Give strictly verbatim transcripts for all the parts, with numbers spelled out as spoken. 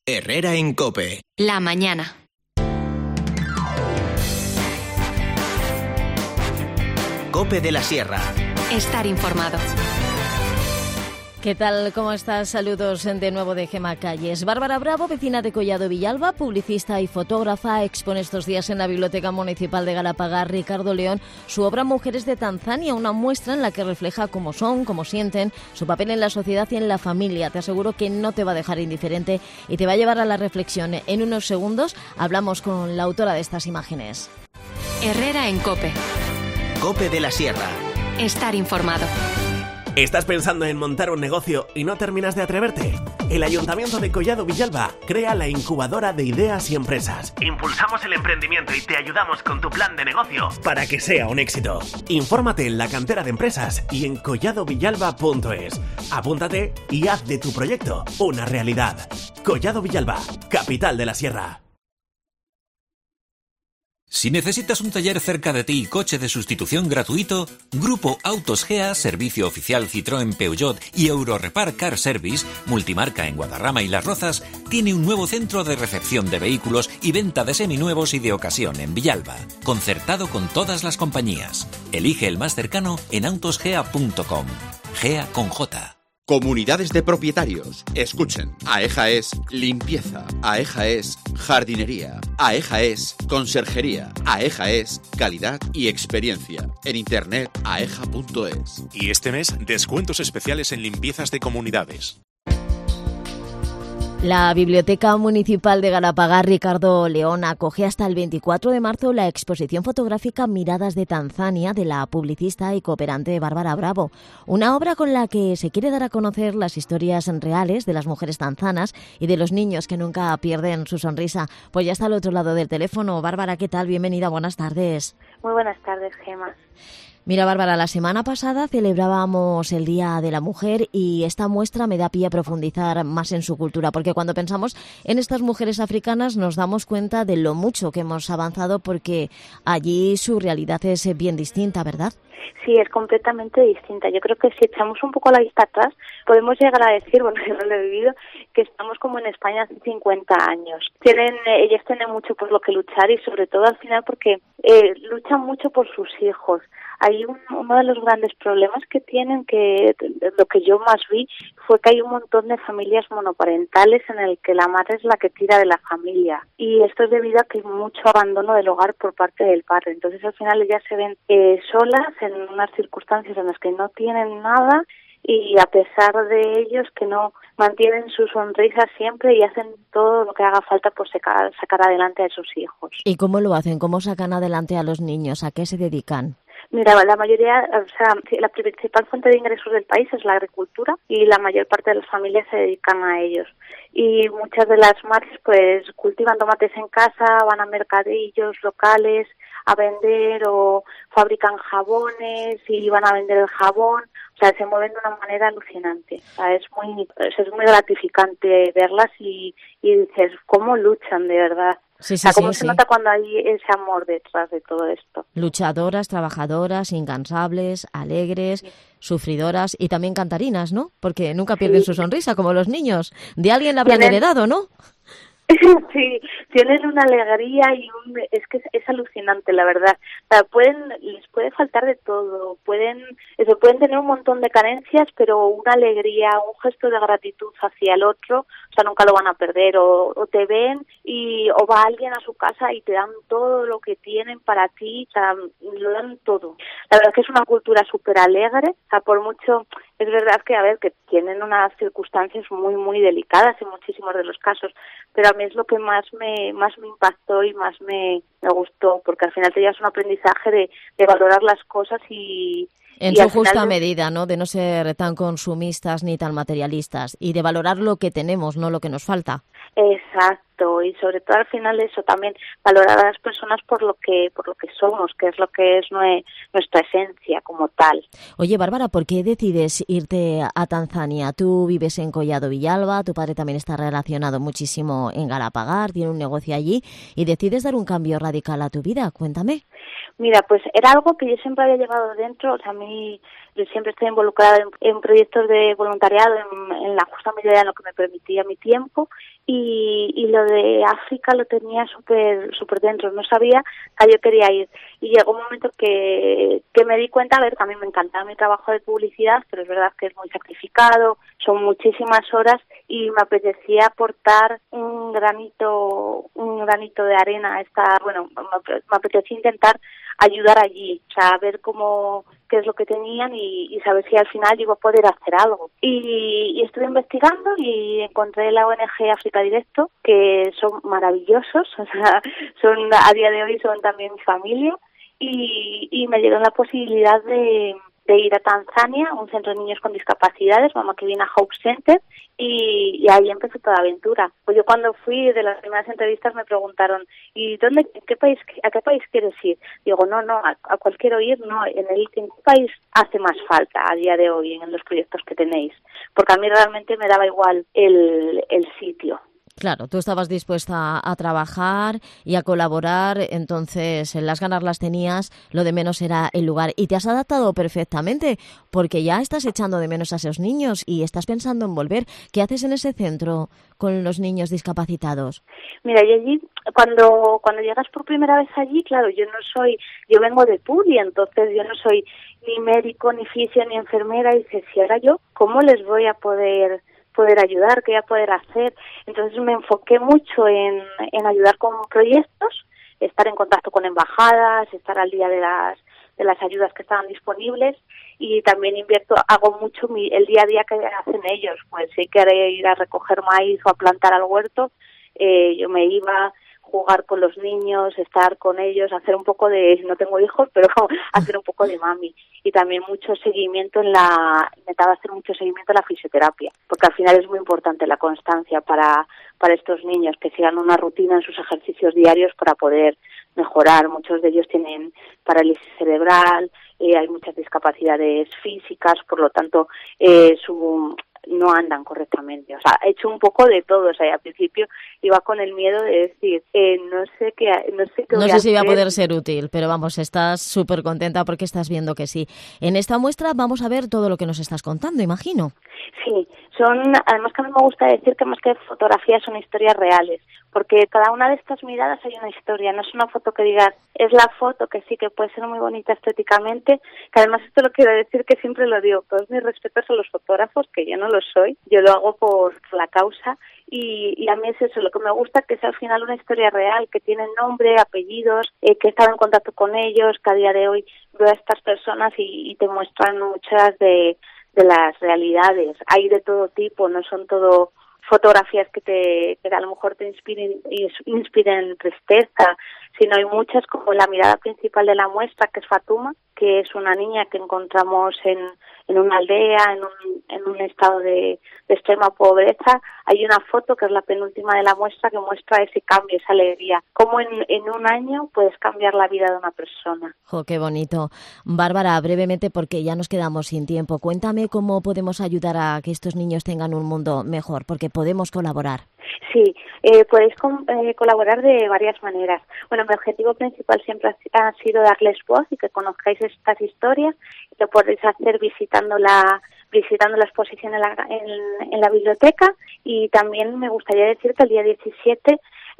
Herrera en COPE. La mañana. COPE de la Sierra. Estar informado. ¿Qué tal? ¿Cómo estás? Saludos de nuevo de Gema Calles. Bárbara Bravo, vecina de Collado Villalba, publicista y fotógrafa, expone estos días en la Biblioteca Municipal de Galapagar Ricardo León su obra Mujeres de Tanzania, una muestra en la que refleja cómo son, cómo sienten, su papel en la sociedad y en la familia. Te aseguro que no te va a dejar indiferente y te va a llevar a la reflexión. En unos segundos hablamos con la autora de estas imágenes. Herrera en COPE. COPE de la Sierra. Estar informado. ¿Estás pensando en montar un negocio y no terminas de atreverte? El Ayuntamiento de Collado Villalba crea la incubadora de ideas y empresas. Impulsamos el emprendimiento y te ayudamos con tu plan de negocio para que sea un éxito. Infórmate en la cantera de empresas y en collado villalba punto es. Apúntate y haz de tu proyecto una realidad. Collado Villalba, capital de la Sierra. Si necesitas un taller cerca de ti y coche de sustitución gratuito, Grupo Autos Gea, servicio oficial Citroën Peugeot y Eurorepar Car Service, multimarca en Guadarrama y Las Rozas, tiene un nuevo centro de recepción de vehículos y venta de seminuevos y de ocasión en Villalba, concertado con todas las compañías. Elige el más cercano en autosgea punto com. Gea con J. Comunidades de propietarios. Escuchen. AEJA es limpieza. AEJA es jardinería. AEJA es conserjería. AEJA es calidad y experiencia. En internet, aeja punto es. Y este mes, descuentos especiales en limpiezas de comunidades. La Biblioteca Municipal de Galapagar Ricardo León acoge hasta el veinticuatro de marzo la exposición fotográfica Miradas de Tanzania de la publicista y cooperante Bárbara Bravo, una obra con la que se quiere dar a conocer las historias reales de las mujeres tanzanas y de los niños que nunca pierden su sonrisa. Pues ya está al otro lado del teléfono. Bárbara, ¿qué tal? Bienvenida, buenas tardes. Muy buenas tardes, Gema. Mira, Bárbara, la semana pasada celebrábamos el Día de la Mujer y esta muestra me da pie a profundizar más en su cultura, porque cuando pensamos en estas mujeres africanas nos damos cuenta de lo mucho que hemos avanzado, porque allí su realidad es bien distinta, ¿verdad? Sí, es completamente distinta. Yo creo que si echamos un poco la vista atrás, podemos llegar a decir, bueno, yo no lo he vivido, que estamos como en España hace cincuenta años. Tienen, eh, ellas tienen mucho por lo que luchar y sobre todo al final porque eh, luchan mucho por sus hijos. Hay un, uno de los grandes problemas que tienen, que lo que yo más vi, fue que hay un montón de familias monoparentales en el que la madre es la que tira de la familia. Y esto es debido a que hay mucho abandono del hogar por parte del padre. Entonces al final ellas se ven eh, solas en unas circunstancias en las que no tienen nada y a pesar de ellos que no mantienen su sonrisa siempre y hacen todo lo que haga falta por sacar, sacar adelante a sus hijos. ¿Y cómo lo hacen? ¿Cómo sacan adelante a los niños? ¿A qué se dedican? Mira, la mayoría, o sea, la principal fuente de ingresos del país es la agricultura y la mayor parte de las familias se dedican a ellos. Y muchas de las madres pues cultivan tomates en casa, van a mercadillos locales a vender o fabrican jabones y van a vender el jabón. O sea, se mueven de una manera alucinante. O sea, es muy, es muy gratificante verlas y, y dices, ¿cómo luchan de verdad? Sí, sí, o sea, cómo sí, se sí. nota cuando hay ese amor detrás de todo esto. Luchadoras, trabajadoras, incansables, alegres, sí. Sufridoras y también cantarinas, ¿no? Porque nunca pierden sí. su sonrisa, como los niños. De alguien la habrán ¿Tienen? heredado, ¿no? Sí, tienen una alegría y un, es que es, es alucinante, la verdad. O sea, pueden, les puede faltar de todo, pueden, eso, pueden tener un montón de carencias, pero una alegría, un gesto de gratitud hacia el otro, o sea, nunca lo van a perder. O, o te ven y o va alguien a su casa y te dan todo lo que tienen para ti, o sea, lo dan todo. La verdad es que es una cultura súper alegre, o sea, por mucho, es verdad que, a ver, que tienen unas circunstancias muy, muy delicadas en muchísimos de los casos, pero a mí es lo que más me más me impactó y más me, me gustó, porque al final te llevas un aprendizaje de, de valorar las cosas y... En y su justa final... medida, ¿no? De no ser tan consumistas ni tan materialistas y de valorar lo que tenemos, no lo que nos falta. Exacto, y sobre todo al final eso también, valorar a las personas por lo que por lo que somos, que es lo que es nue, nuestra esencia como tal. Oye, Bárbara, ¿por qué decides irte a Tanzania? Tú vives en Collado Villalba, tu padre también está relacionado muchísimo en Galapagar, tiene un negocio allí y decides dar un cambio radical a tu vida. Cuéntame. Mira, pues era algo que yo siempre había llevado dentro, o sea, a mí yo siempre estoy involucrada en, en proyectos de voluntariado, en, en la justa medida en lo que me permitía mi tiempo, y, y lo de África lo tenía súper súper dentro, no sabía a yo quería ir. Y llegó un momento que, que me di cuenta, a ver, que a mí me encantaba mi trabajo de publicidad, pero es verdad que es muy sacrificado, son muchísimas horas, y me apetecía aportar un granito, un granito de arena a esta, bueno, me, me apetecía intentar ayudar allí, o sea, ver cómo, qué es lo que tenían y, y saber si al final iba a poder hacer algo. Y, y estuve investigando y encontré la O N G África Directo, que son maravillosos, o sea, son, a día de hoy son también mi familia, y, y me dieron la posibilidad de, de ir a Tanzania, un centro de niños con discapacidades, Mama Kibina Hope Center, y, y ahí empezó toda la aventura. Pues yo cuando fui, de las primeras entrevistas me preguntaron, ¿y dónde, en qué país, a qué país quieres ir? Digo, no, no, a, a cuál quiero ir, no, en el en qué país hace más falta a día de hoy en los proyectos que tenéis, porque a mí realmente me daba igual el, el sitio. Claro, tú estabas dispuesta a, a trabajar y a colaborar, entonces las ganas las tenías, lo de menos era el lugar. Y te has adaptado perfectamente, porque ya estás echando de menos a esos niños y estás pensando en volver. ¿Qué haces en ese centro con los niños discapacitados? Mira, y allí, cuando cuando llegas por primera vez allí, claro, yo no soy, yo vengo de Puli, entonces yo no soy ni médico, ni fisio, ni enfermera, y dices, si ahora yo, ¿cómo les voy a poder... poder ayudar, qué voy a poder hacer? Entonces me enfoqué mucho en, en ayudar con proyectos, estar en contacto con embajadas, estar al día de las de las ayudas que estaban disponibles, y también invierto, hago mucho mi, el día a día que hacen ellos. Pues si quiere ir a recoger maíz o a plantar al huerto, eh, yo me iba, jugar con los niños, estar con ellos, hacer un poco de, no tengo hijos, pero hacer un poco de mami. Y también mucho seguimiento en la, intentaba hacer mucho seguimiento en la fisioterapia, porque al final es muy importante la constancia para, para estos niños, que sigan una rutina en sus ejercicios diarios para poder mejorar. Muchos de ellos tienen parálisis cerebral, eh, hay muchas discapacidades físicas, por lo tanto, eh, su... no andan correctamente, o sea, he hecho un poco de todo, o sea, al principio iba con el miedo de decir, eh, no sé qué, no sé qué No voy sé a si va a hacer. poder ser útil, pero vamos, estás súper contenta porque estás viendo que sí. En esta muestra vamos a ver todo lo que nos estás contando, imagino. Sí, son, además que a mí me gusta decir que más que fotografías son historias reales, porque cada una de estas miradas hay una historia, no es una foto que digas, es la foto, que sí, que puede ser muy bonita estéticamente, que además esto lo quiero decir, que siempre lo digo, todos mis respetos a los fotógrafos, que yo no lo soy, yo lo hago por la causa, y, y a mí es eso, lo que me gusta, que sea al final una historia real, que tiene nombre, apellidos, eh, que he estado en contacto con ellos, que a día de hoy veo a estas personas y, y te muestran muchas de de las realidades. Hay de todo tipo, no son todo fotografías que te que a lo mejor te inspiren inspiren tristeza, sino hay muchas, como la mirada principal de la muestra, que es Fatuma, que es una niña que encontramos en, en una aldea, en un, en un estado de, de extrema pobreza. Hay una foto que es la penúltima de la muestra, que muestra ese cambio, esa alegría. Cómo en, en un año puedes cambiar la vida de una persona. ¡Jo, qué bonito! Bárbara, brevemente, porque ya nos quedamos sin tiempo, cuéntame cómo podemos ayudar a que estos niños tengan un mundo mejor, porque podemos colaborar. Sí, eh, podéis con, eh, colaborar de varias maneras. Bueno, mi objetivo principal siempre ha, ha sido darles voz y que conozcáis estas historias. Lo podéis hacer visitando la visitando la exposición en la, en, en la biblioteca, y también me gustaría decir que el día diecisiete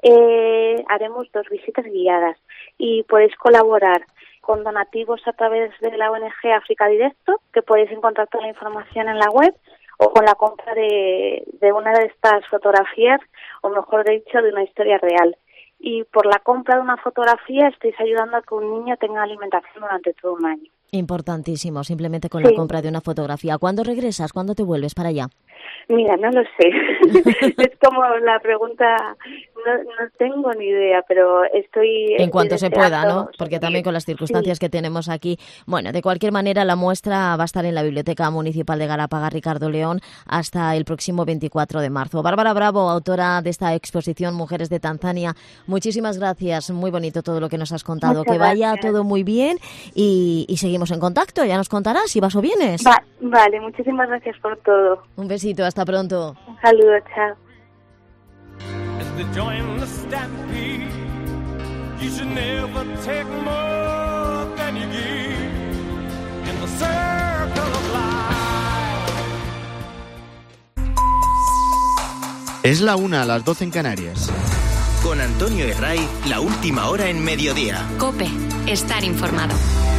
eh, haremos dos visitas guiadas y podéis colaborar con donativos a través de la O N G África Directo, que podéis encontrar toda la información en la web, o con la compra de, de una de estas fotografías, o mejor dicho, de una historia real. Y por la compra de una fotografía estáis ayudando a que un niño tenga alimentación durante todo un año. Importantísimo, simplemente con sí. la compra de una fotografía. ¿Cuándo regresas? ¿Cuándo te vuelves para allá? Mira, no lo sé. Es como la pregunta, no, no tengo ni idea, pero estoy... En cuanto estoy se pueda, deseando, ¿no? Porque sí, también con las circunstancias sí. que tenemos aquí. Bueno, de cualquier manera, la muestra va a estar en la Biblioteca Municipal de Galapagar Ricardo León hasta el próximo veinticuatro de marzo. Bárbara Bravo, autora de esta exposición Mujeres de Tanzania, muchísimas gracias. Muy bonito todo lo que nos has contado. Muchas que vaya gracias. todo muy bien y, y seguimos en contacto. Ya nos contarás si vas o vienes. Va, vale, muchísimas gracias por todo. Un besito, hasta pronto. Un saludo, chao. To join the stampede, you should never take more Es la una, a las doce en Canarias. Con Antonio Herray, la última hora en mediodía. COPE. Estar informado.